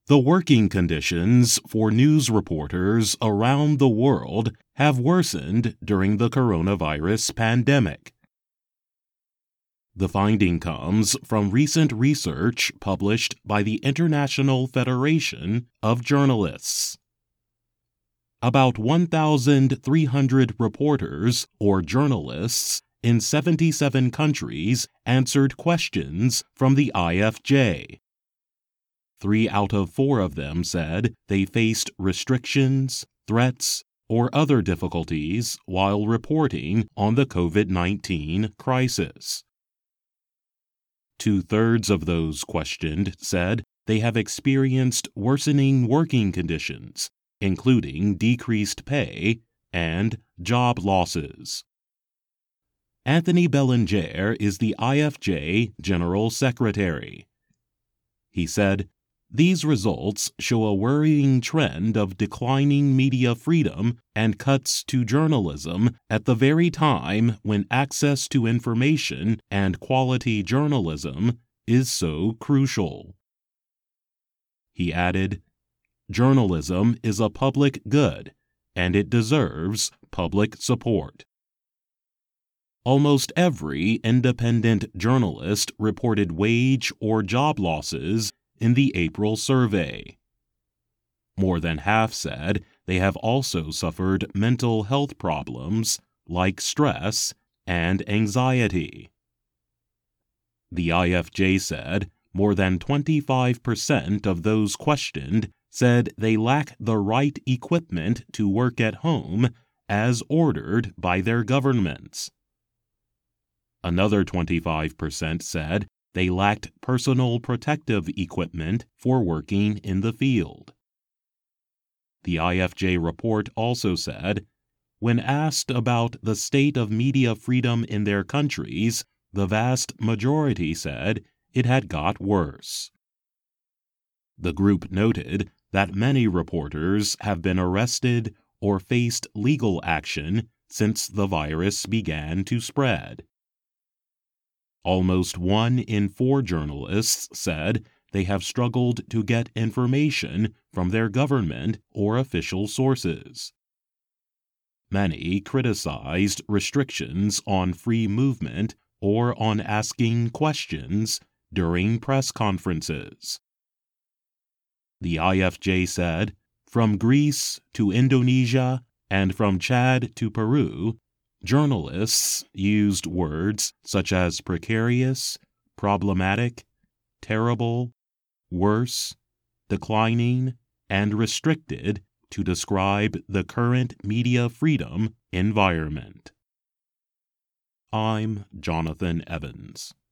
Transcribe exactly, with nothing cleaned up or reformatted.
The working conditions for news reporters around the world have worsened during the coronavirus pandemic. The finding comes from recent research published by the International Federation of Journalists. About one thousand three hundred reporters or journalists in seventy-seven countries answered questions from the I F J. Three out of four of them said they faced restrictions, threats, or other difficulties while reporting on the COVID nineteen crisis. Two-thirds of those questioned said they have experienced worsening working conditions, including decreased pay and job losses. Anthony Belanger is the I F J General Secretary. He said, "These results show a worrying trend of declining media freedom and cuts to journalism at the very time when access to information and quality journalism is so crucial." He added, "Journalism is a public good, and it deserves public support." Almost every independent journalist reported wage or job losses in the April survey. More than half said they have also suffered mental health problems like stress and anxiety. The I F J said more than twenty-five percent of those questioned said they lack the right equipment to work at home as ordered by their governments. Another twenty-five percent said they lacked personal protective equipment for working in the field. The I F J report also said, when asked about the state of media freedom in their countries, the vast majority said it had got worse. The group noted that many reporters have been arrested or faced legal action since the virus began to spread. Almost one in four journalists said they have struggled to get information from their government or official sources. Many criticized restrictions on free movement or on asking questions during press conferences. The I F J said, from Greece to Indonesia and from Chad to Peru, journalists used words such as precarious, problematic, terrible, worse, declining, and restricted to describe the current media freedom environment. I'm Jonathan Evans.